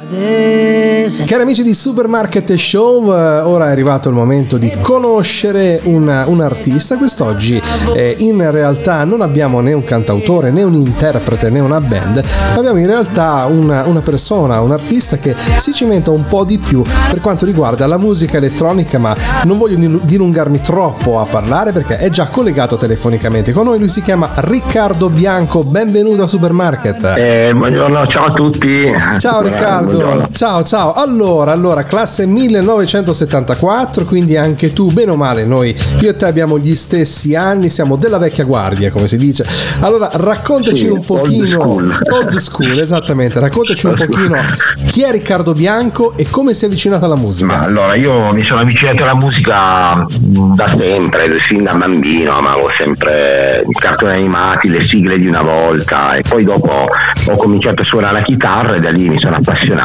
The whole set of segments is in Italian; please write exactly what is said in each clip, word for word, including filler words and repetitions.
Cari amici di Supermarket Show, ora è arrivato il momento di conoscere un, un artista. Quest'oggi eh, in realtà non abbiamo né un cantautore né un interprete né una band, ma abbiamo in realtà una, una persona, un artista che si cimenta un po' di più per quanto riguarda la musica elettronica, ma non voglio dilungarmi troppo a parlare perché è già collegato telefonicamente con noi. Lui si chiama Riccardo Bianco, benvenuto a Supermarket. Eh, buongiorno, ciao a tutti. Ciao Riccardo. Buongiorno. Ciao ciao. Allora, allora, classe millenovecentosettantaquattro, quindi anche tu, bene o male, noi, io e te abbiamo gli stessi anni, siamo della vecchia guardia, come si dice. Allora, raccontaci sì, un pochino, old school. old school, esattamente, raccontaci un pochino chi è Riccardo Bianco e come si è avvicinato alla musica. Ma allora, io mi sono avvicinato alla musica da sempre, sin da bambino, amavo sempre i cartoni animati, le sigle di una volta, e poi dopo ho cominciato a suonare la chitarra e da lì mi sono appassionato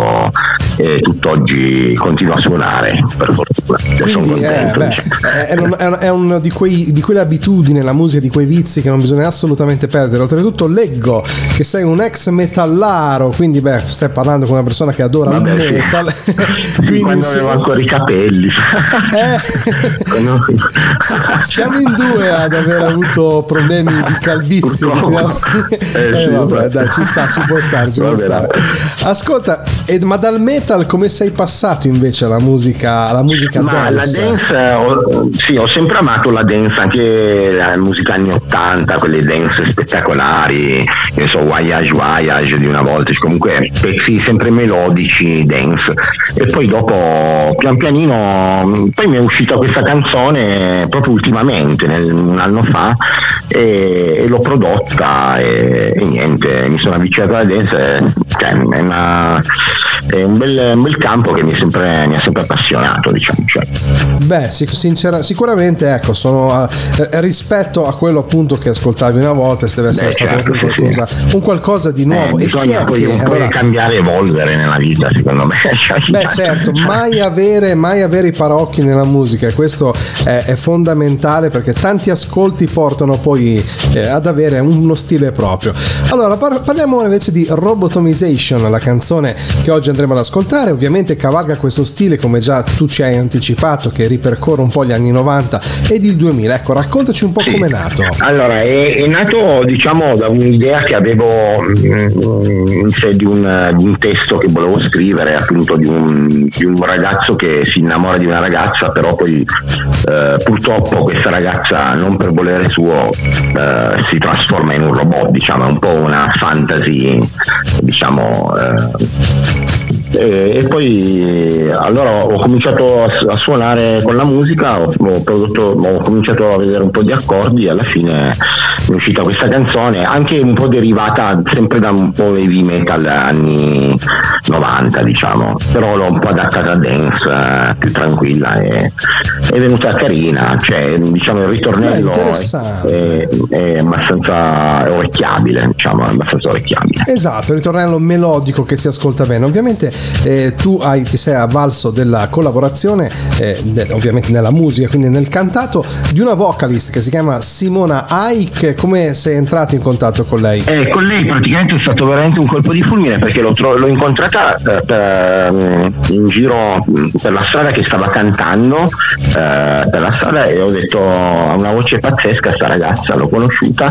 e tutt'oggi continuo a suonare, per fortuna. Quindi sono contento, eh, beh, è, un, è, un, è uno di quei di quelle abitudini, la musica, di quei vizi che non bisogna assolutamente perdere. Oltretutto leggo che sei un ex metallaro, quindi beh, stai parlando con una persona che adora Vabbè, il metal. Sì. Quindi quando sì. avevo ancora i capelli. Eh, quando... siamo in due ad aver avuto problemi di calvizie. Eh, eh, sì, vabbè, dai, ci sta, ci può stare, ci può stare. Ascolta, ed, ma dal metal come sei passato invece alla musica, alla musica ma dance? La dance, ho, sì, ho sempre amato la dance, anche la musica anni ottanta, quelle dance spettacolari, ne so, Voyage Voyage di una volta, comunque pezzi sempre melodici, dance. E poi dopo, pian pianino, poi mi è uscita questa canzone proprio ultimamente, nel, un anno fa, e, e l'ho prodotta e, e niente, mi sono avvicinato alla dance, cioè, è una... è un bel, un bel campo che mi, è sempre, mi ha sempre appassionato, diciamo. Cioè. Beh, sincera, sicuramente, ecco, sono eh, rispetto a quello appunto che ascoltavi una volta, se deve essere Beh, stato certo, un, qualcosa, sì, sì. un qualcosa di nuovo. Eh, e chi bisogna è poi che un po' allora... cambiare, evolvere nella vita, secondo me. Beh, certo, mai avere, mai avere i paraocchi nella musica, e questo è, è fondamentale, perché tanti ascolti portano poi eh, ad avere uno stile proprio. Allora, par- parliamo invece di Robotomization, la canzone che oggi andremo ad ascoltare. Ovviamente cavalca questo stile, come già tu ci hai anticipato, che ripercorre un po' gli anni novanta ed il duemila. Ecco, raccontaci un po' sì. com'è nato. Allora, è, è nato, diciamo, da un'idea che avevo in sé, di un, di un testo che volevo scrivere, appunto di un, di un ragazzo che si innamora di una ragazza, però poi eh, purtroppo questa ragazza, non per volere suo, eh, si trasforma in un robot, diciamo, è un po' una fantasy, diciamo. Eh, E, e poi allora ho cominciato a, a suonare con la musica, ho, ho, prodotto, ho cominciato a vedere un po' di accordi, e alla fine è uscita questa canzone, anche un po' derivata sempre da un po' heavy metal anni novanta, diciamo, però l'ho un po' adattata a dance, eh, più tranquilla, e è venuta carina, cioè diciamo il ritornello Beh, è, è, è abbastanza orecchiabile, diciamo, è abbastanza orecchiabile. Esatto, il ritornello melodico che si ascolta bene. Ovviamente eh, tu hai, ti sei avvalso della collaborazione, eh, de, ovviamente nella musica, quindi nel cantato, di una vocalist che si chiama Simona Aik. Come sei entrato in contatto con lei? Eh, con lei praticamente è stato veramente un colpo di fulmine, perché l'ho, tro- l'ho incontrata eh, per, in giro per la strada, che stava cantando eh, per la strada, e ho detto, ha una voce pazzesca sta ragazza, l'ho conosciuta,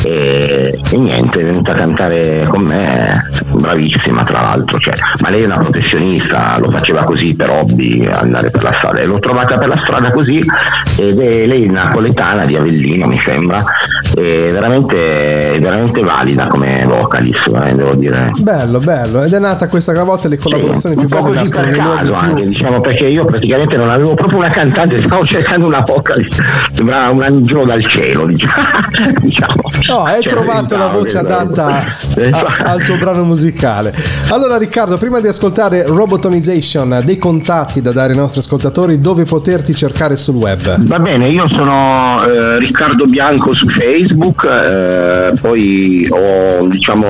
e, e niente, è venuta a cantare con me, bravissima tra l'altro, cioè, ma lei è una professionista, lo faceva così per hobby, andare per la strada, e l'ho trovata per la strada così, ed è lei napoletana di Avellino, mi sembra, è veramente, veramente valida come vocalist, eh, devo dire. Bello, bello, ed è nata questa, a volte le collaborazioni sì, più belle nascono nei luoghi più... anche, diciamo, perché io praticamente non avevo proprio una cantante, stavo cercando una vocalist, sembrava un angelo dal cielo, diciamo. No, hai cioè, trovato la voce adatta a, al tuo brano musicale. Allora Riccardo, prima di ascoltare Robotomization, dei contatti da dare ai nostri ascoltatori, dove poterti cercare sul web? Va bene, io sono eh, Riccardo Bianco su Facebook, eh, poi ho, diciamo,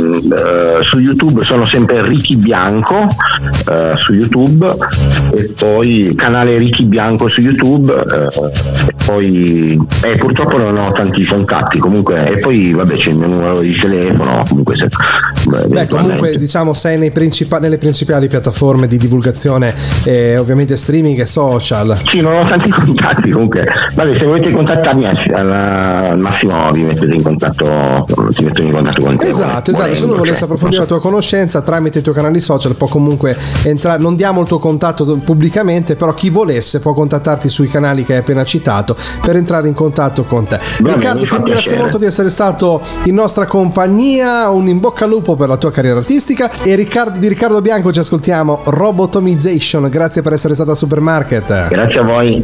eh, su YouTube sono sempre Ricky Bianco eh, su YouTube, e poi canale Ricky Bianco su YouTube, eh, e poi eh, purtroppo non ho tanti contatti comunque, e poi vabbè c'è il mio numero di telefono, comunque se Beh, comunque diciamo sei nei principa- nelle principali piattaforme di divulgazione, eh, ovviamente streaming e social. Sì, non ho tanti contatti comunque. Vabbè, se volete contattarmi al, al massimo vi mettete in contatto, ti metto in contatto con te. Esatto, esatto. Se uno volesse approfondire la tua conoscenza tramite i tuoi canali social può comunque entrare, non diamo il tuo contatto pubblicamente, però chi volesse può contattarti sui canali che hai appena citato per entrare in contatto con te. Beh, Riccardo, ti ringrazio molto di essere stato in nostra compagnia, un in bocca al lupo per la tua carriera artistica, e Riccardo, di Riccardo Bianco ci ascoltiamo Robotomization. Grazie per essere stata a Supermarket. Grazie a voi.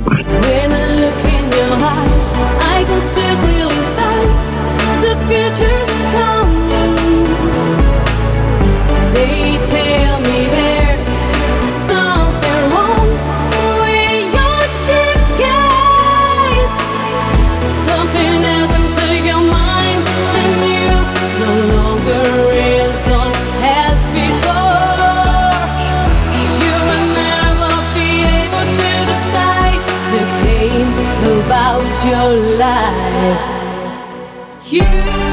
Your life, you